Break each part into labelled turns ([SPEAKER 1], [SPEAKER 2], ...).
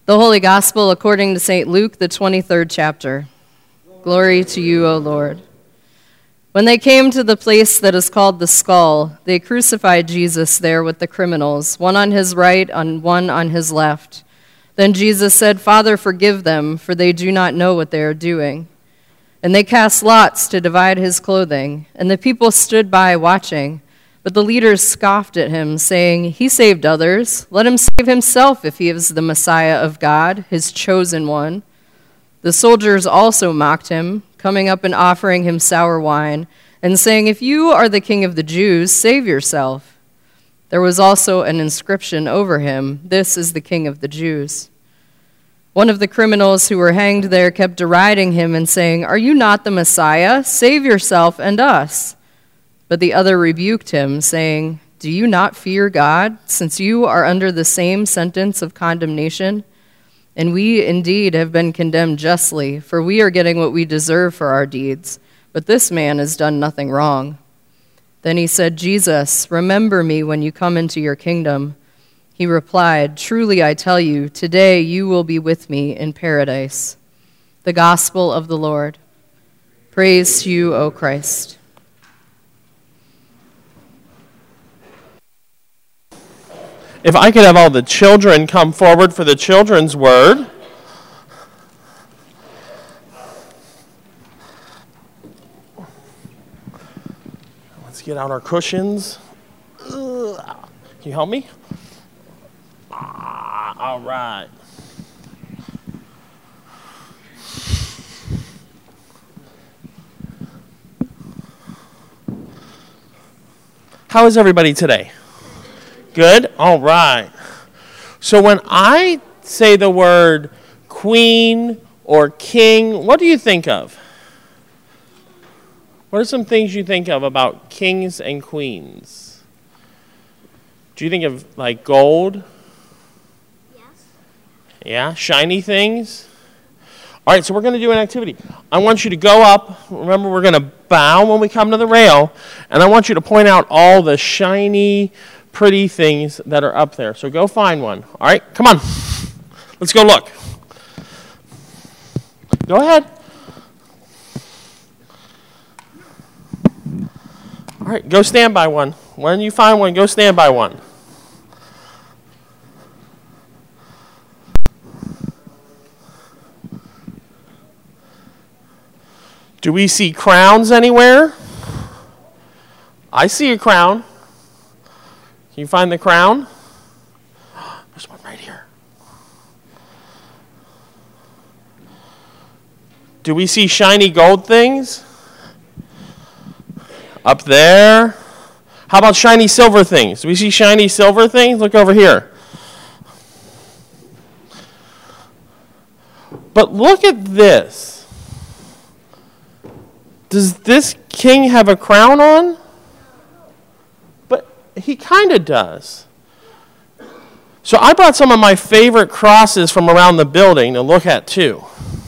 [SPEAKER 1] The Holy Gospel according to St. Luke, the 23rd chapter. Glory to you, O Lord. When they came to the place that is called the Skull, they crucified Jesus there with the criminals, one on his right and one on his left. Then Jesus said, "Father, forgive them, for they do not know what they are doing." And they cast lots to divide his clothing, and the people stood by watching. But the leaders scoffed at him, saying, "He saved others. Let him save himself if he is the Messiah of God, his chosen one." The soldiers also mocked him, coming up and offering him sour wine, and saying, "If you are the king of the Jews, save yourself." There was also an inscription over him, "This is the King of the Jews." One of the criminals who were hanged there kept deriding him and saying, "Are you not the Messiah? Save yourself and us." But the other rebuked him, saying, "Do you not fear God, since you are under the same sentence of condemnation? And we indeed have been condemned justly, for we are getting what we deserve for our deeds. But this man has done nothing wrong." Then he said, "Jesus, remember me when you come into your kingdom." He replied, "Truly I tell you, today you will be with me in paradise." The Gospel of the Lord. Praise to you, O Christ.
[SPEAKER 2] If I could have all the children come forward for the children's word. Let's get out our cushions. Can you help me? All right. How is everybody today? Good? All right. So when I say the word queen or king, what do you think of? What are some things you think of about kings and queens? Do you think of like gold?
[SPEAKER 3] Yes.
[SPEAKER 2] Yeah, shiny things? All right, so we're going to do an activity. I want you to go up. Remember, we're going to bow when we come to the rail, and I want you to point out all the shiny, pretty things that are up there. So go find one. All right, come on. Let's go look. Go ahead. All right, go stand by one. When you find one, go stand by one. Do we see crowns anywhere? I see a crown. Can you find the crown? There's one right here. Do we see shiny gold things? Up there. How about shiny silver things? Do we see shiny silver things? Look over here. But look at this. Does this king have a crown on? But he kind of does. So I brought some of my favorite crosses from around the building to look at too.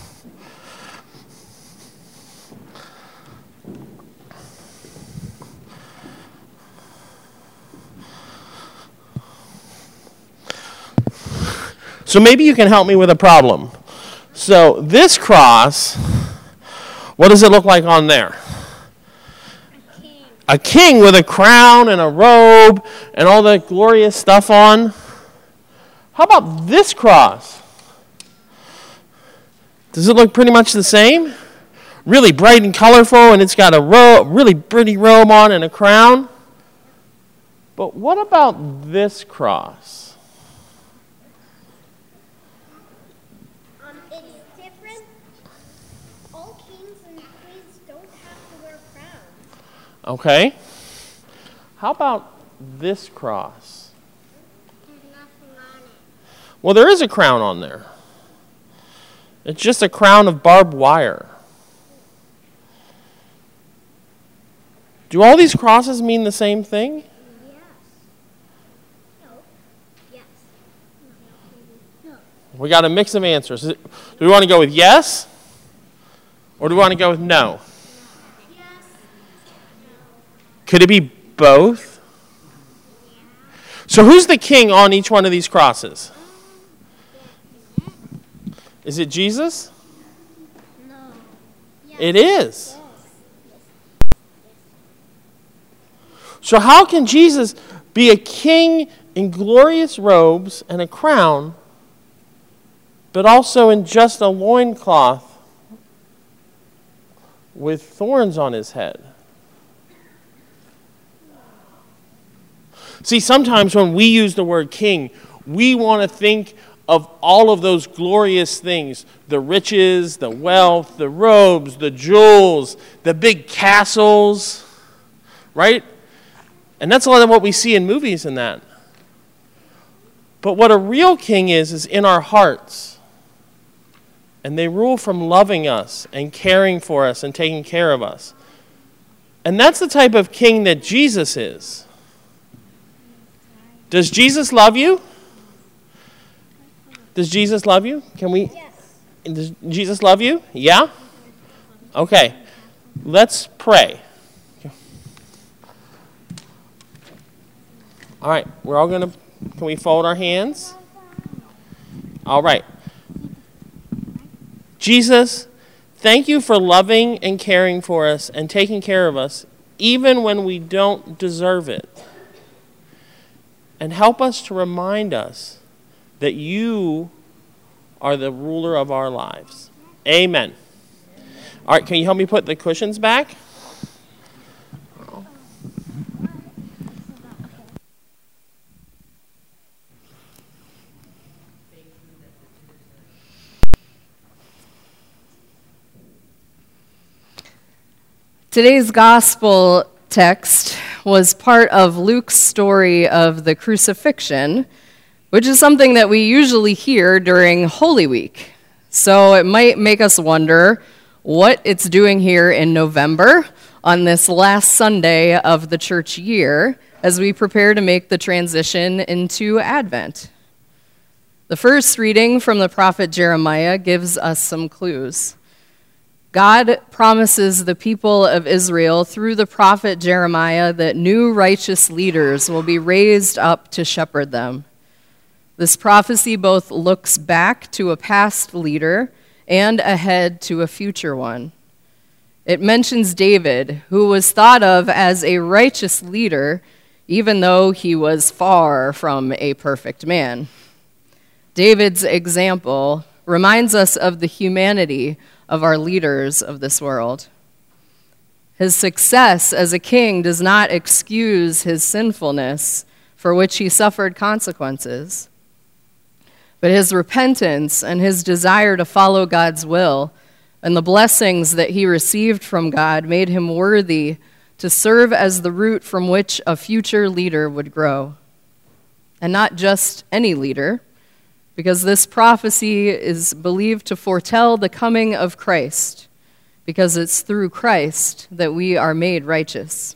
[SPEAKER 2] So maybe you can help me with a problem. So this cross, what does it look like on there?
[SPEAKER 3] A king.
[SPEAKER 2] A king with a crown and a robe and all that glorious stuff on. How about this cross? Does it look pretty much the same? Really bright and colorful, and it's got a really pretty robe on and a crown. But what about this cross?
[SPEAKER 3] It's different. All kings and queens don't have to wear crowns.
[SPEAKER 2] Okay. How about this cross?
[SPEAKER 3] There's nothing on it.
[SPEAKER 2] Well, there is a crown on there. It's just a crown of barbed wire. Do all these crosses mean the same thing?
[SPEAKER 3] Yes. No. Yes. No.
[SPEAKER 2] We got a mix of answers. Do we want to go with yes? Or do we want to go with no?
[SPEAKER 3] Yes.
[SPEAKER 2] Could it be both? So who's the king on each one of these crosses? Is it Jesus?
[SPEAKER 3] No. Yes.
[SPEAKER 2] It is.
[SPEAKER 3] Yes.
[SPEAKER 2] So how can Jesus be a king in glorious robes and a crown, but also in just a loincloth with thorns on his head? See, sometimes when we use the word king, we want to think of all of those glorious things, the riches, the wealth, the robes, the jewels, the big castles, right? And that's a lot of what we see in movies and that. But what a real king is in our hearts. And they rule from loving us and caring for us and taking care of us. And that's the type of king that Jesus is. Does Jesus love you? Does Jesus love you? Can we?
[SPEAKER 3] Yes.
[SPEAKER 2] Does Jesus love you? Yeah? Okay. Let's pray. All right. We're all going to, can we fold our hands? All right. Jesus, thank you for loving and caring for us and taking care of us, even when we don't deserve it. And help us to remind us that you are the ruler of our lives. Amen. All right, can you help me put the cushions back?
[SPEAKER 1] Today's gospel text was part of Luke's story of the crucifixion, which is something that we usually hear during Holy Week. So it might make us wonder what it's doing here in November on this last Sunday of the church year as we prepare to make the transition into Advent. The first reading from the prophet Jeremiah gives us some clues. God promises the people of Israel through the prophet Jeremiah that new righteous leaders will be raised up to shepherd them. This prophecy both looks back to a past leader and ahead to a future one. It mentions David, who was thought of as a righteous leader, even though he was far from a perfect man. David's example reminds us of the humanity of our leaders of this world. His success as a king does not excuse his sinfulness, for which he suffered consequences. But his repentance and his desire to follow God's will and the blessings that he received from God made him worthy to serve as the root from which a future leader would grow. And not just any leader, because this prophecy is believed to foretell the coming of Christ, because it's through Christ that we are made righteous.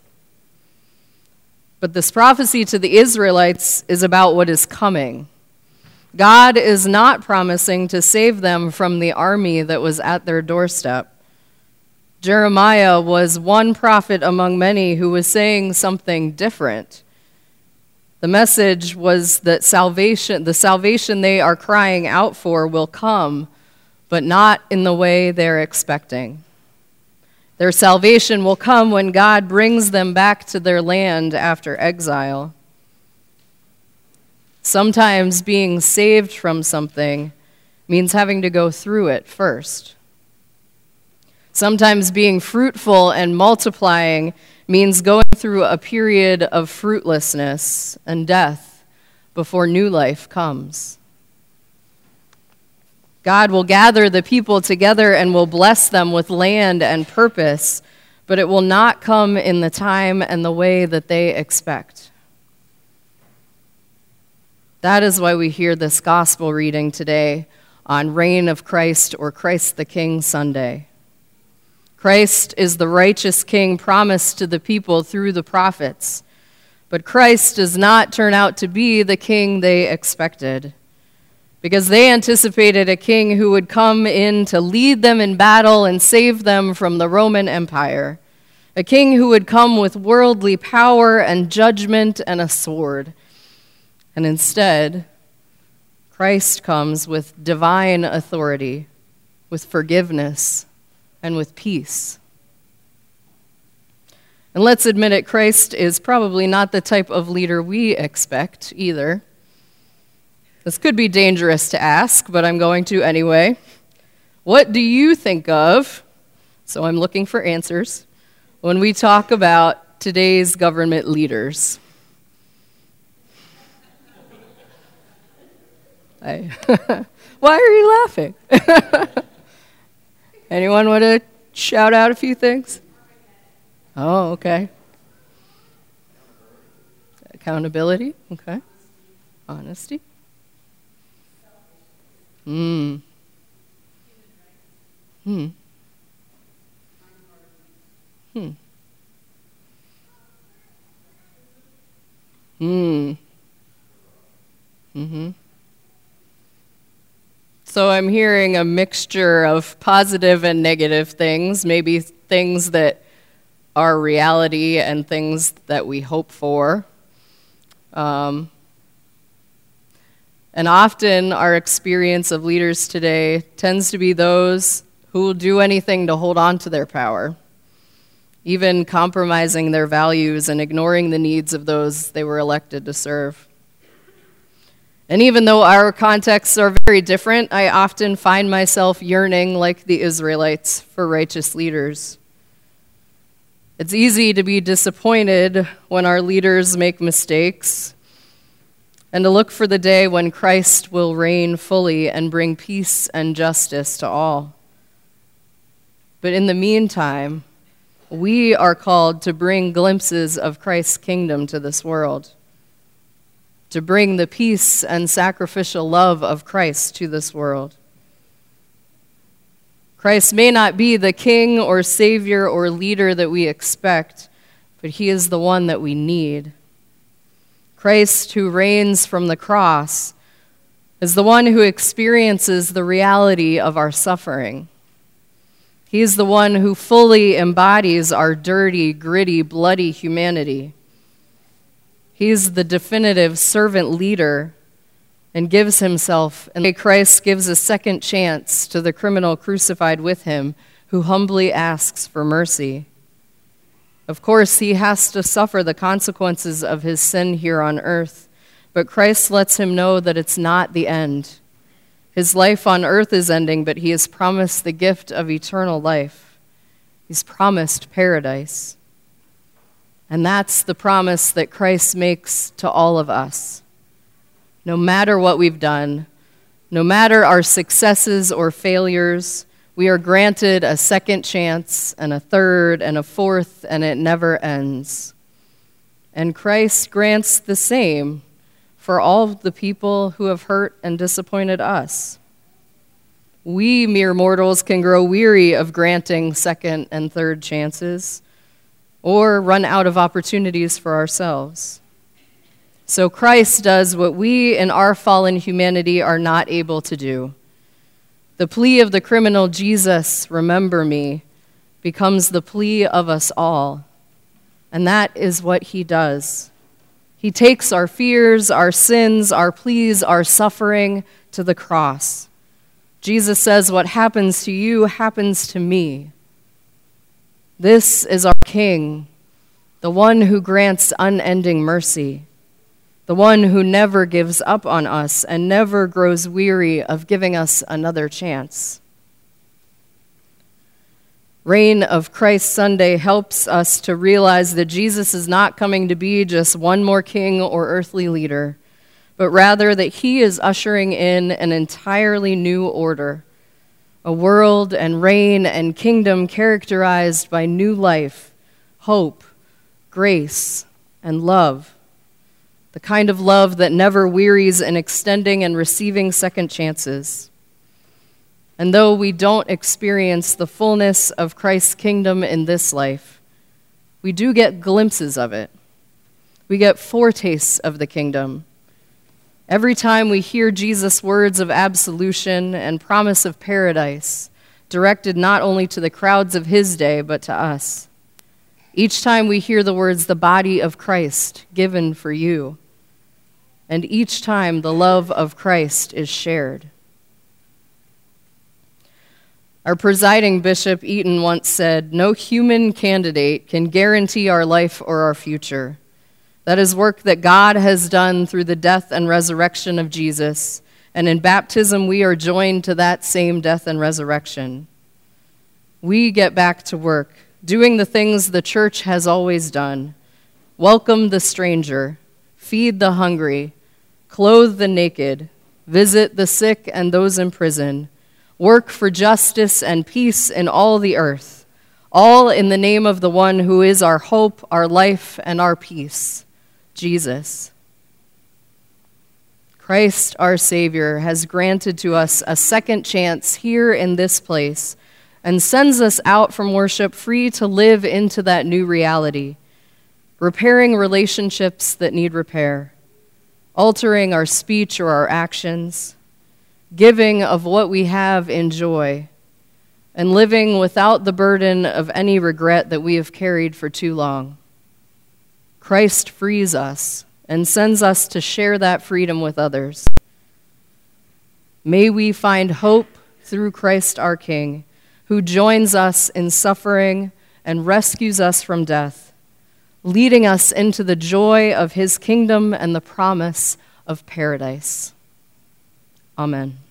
[SPEAKER 1] But this prophecy to the Israelites is about what is coming. God is not promising to save them from the army that was at their doorstep. Jeremiah was one prophet among many who was saying something different. The message was that the salvation they are crying out for will come, but not in the way they're expecting. Their salvation will come when God brings them back to their land after exile. Sometimes being saved from something means having to go through it first. Sometimes being fruitful and multiplying means going through a period of fruitlessness and death before new life comes. God will gather the people together and will bless them with land and purpose, but it will not come in the time and the way that they expect. That is why we hear this gospel reading today on Reign of Christ or Christ the King Sunday. Christ is the righteous king promised to the people through the prophets, but Christ does not turn out to be the king they expected, because they anticipated a king who would come in to lead them in battle and save them from the Roman Empire, a king who would come with worldly power and judgment and a sword. And instead, Christ comes with divine authority, with forgiveness, and with peace. And let's admit it, Christ is probably not the type of leader we expect either. This could be dangerous to ask, but I'm going to anyway. What do you think of, so I'm looking for answers, when we talk about today's government leaders? Why are you laughing? Anyone want to shout out a few things? Oh, okay. Accountability, okay. Honesty. Hmm. Hmm. Hmm. Hmm. Mm-hmm. So I'm hearing a mixture of positive and negative things, maybe things that are reality and things that we hope for. And often our experience of leaders today tends to be those who will do anything to hold on to their power, even compromising their values and ignoring the needs of those they were elected to serve. And even though our contexts are very different, I often find myself yearning, like the Israelites, for righteous leaders. It's easy to be disappointed when our leaders make mistakes, and to look for the day when Christ will reign fully and bring peace and justice to all. But in the meantime, we are called to bring glimpses of Christ's kingdom to this world, to bring the peace and sacrificial love of Christ to this world. Christ may not be the king or savior or leader that we expect, but he is the one that we need. Christ, who reigns from the cross, is the one who experiences the reality of our suffering. He is the one who fully embodies our dirty, gritty, bloody humanity. He is the definitive servant leader and gives himself, and Christ gives a second chance to the criminal crucified with him who humbly asks for mercy. Of course, he has to suffer the consequences of his sin here on earth, but Christ lets him know that it's not the end. His life on earth is ending, but he has promised the gift of eternal life. He's promised paradise. And that's the promise that Christ makes to all of us. No matter what we've done, no matter our successes or failures, we are granted a second chance and a third and a fourth, and it never ends. And Christ grants the same for all the people who have hurt and disappointed us. We mere mortals can grow weary of granting second and third chances, or run out of opportunities for ourselves. So Christ does what we in our fallen humanity are not able to do. The plea of the criminal, Jesus, remember me, becomes the plea of us all. And that is what he does. He takes our fears, our sins, our pleas, our suffering to the cross. Jesus says, what happens to you happens to me. This is our King, the one who grants unending mercy, the one who never gives up on us and never grows weary of giving us another chance. Reign of Christ Sunday helps us to realize that Jesus is not coming to be just one more king or earthly leader, but rather that he is ushering in an entirely new order, a world and reign and kingdom characterized by new life, hope, grace, and love, the kind of love that never wearies in extending and receiving second chances. And though we don't experience the fullness of Christ's kingdom in this life, we do get glimpses of it. We get foretastes of the kingdom. Every time we hear Jesus' words of absolution and promise of paradise, directed not only to the crowds of his day, but to us. Each time we hear the words, the body of Christ given for you. and each time the love of Christ is shared. Our presiding Bishop Eaton once said, "No human candidate can guarantee our life or our future. That is work that God has done through the death and resurrection of Jesus, and in baptism we are joined to that same death and resurrection. We get back to work, doing the things the church has always done. Welcome the stranger, feed the hungry, clothe the naked, visit the sick and those in prison, work for justice and peace in all the earth, all in the name of the one who is our hope, our life, and our peace, Jesus." Christ, our Savior, has granted to us a second chance here in this place and sends us out from worship free to live into that new reality, repairing relationships that need repair, altering our speech or our actions, giving of what we have in joy, and living without the burden of any regret that we have carried for too long. Christ frees us and sends us to share that freedom with others. May we find hope through Christ our King, who joins us in suffering and rescues us from death, leading us into the joy of his kingdom and the promise of paradise. Amen.